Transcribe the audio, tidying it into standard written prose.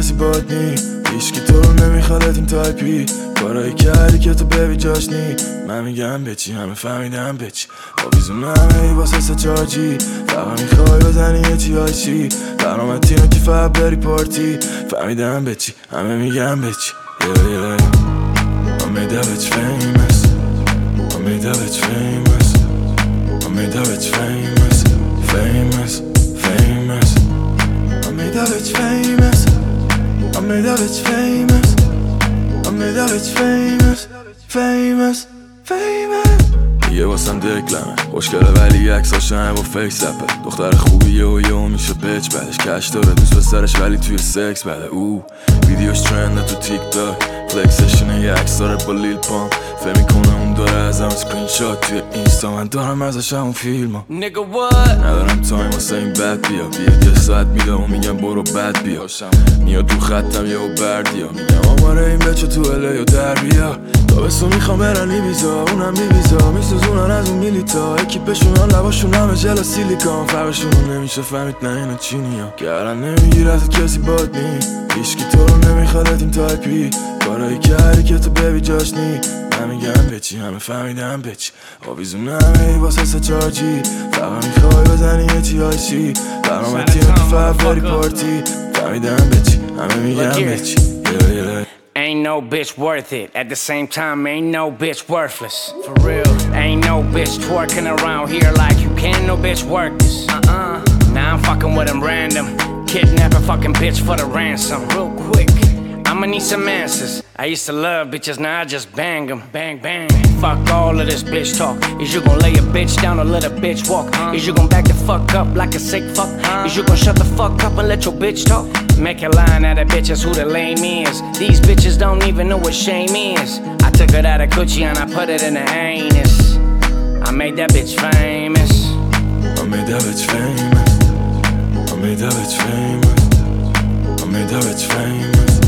کسی باد نی، هیچکی تو رو نمیخواد این تایپی، کارایی کردی که تو ببی جاش نی. من میگم بچی همه فهمیدم بچی، آویزون همه ای واسه سچارجی، فقط میخوای بزنی یه چی های چی، برنامه تینو که فقط بری پارتی. فهمیدم بچی همه میگم بچی. I made that bitch famous, I made that bitch famous, I made that bitch famous, famous, famous. I made that bitch famous, I made that bitch famous, I made that bitch famous, famous, famous. یه واسم دکلمه خوشگله ولی عکساش همه با فیکس اپه، دختر خوبیه و یهو میشه بچ بعدش کش داره دوست به سرش ولی توی سکس بده. او ویدیوش ترنده تو تیک تاک، فلکسشونه یه عکس داره با لیل پام، فهم میکنه اون داره ازم اسکرین شات توی اینستا، من دارم ازش همون فیلمو. ندارم تایم واسه این بد بیا، بیاد یه ساعت میدم و میگم برو بد بیا، میاد تو خطم یهو بردیا، میگم آماره این بچه تو اله یا در بیا، تابستون میخوام برن ایبیزا، اونم بیویزا میسوزونن از اون میلیتا، اکیپشونان لباشون همه جل سیلیکان، فرقشونو نمیشه فهمید نه اینا چینیا، گرن نمیگیرد کسی باد نی، هیچکی تو رو نمیخواد این تایپی، کارایی کردی که تو ببی جاش نی. من میگم بچی همه فهمیدم بچی، آویزون همه ای واسه سچارجی، فقط میخوای بزنی یه چی های چی، برنامه تینو که فقط بری پارتی. فهمیدم بچی همه میگم بچی. Ain't no bitch worth it. At the same time, ain't no bitch worthless. For real. Ain't no bitch twerking around here like you can. No bitch work this. Now I'm fucking with them random. Kidnap a fucking bitch for the ransom. Real quick. I'ma need some answers. I used to love bitches, now I just bang them. Bang, bang. Fuck all of this bitch talk. Is you gon' lay a bitch down or let a bitch walk? Is you gon' back the fuck up like a sick fuck? Is you gon' shut the fuck up and let your bitch talk? Make a line out of bitches who the lame is. These bitches don't even know what shame is. I took it out of coochie and I put it in the anus. I made that bitch famous. I made that bitch famous. I made that bitch famous. I made that bitch famous.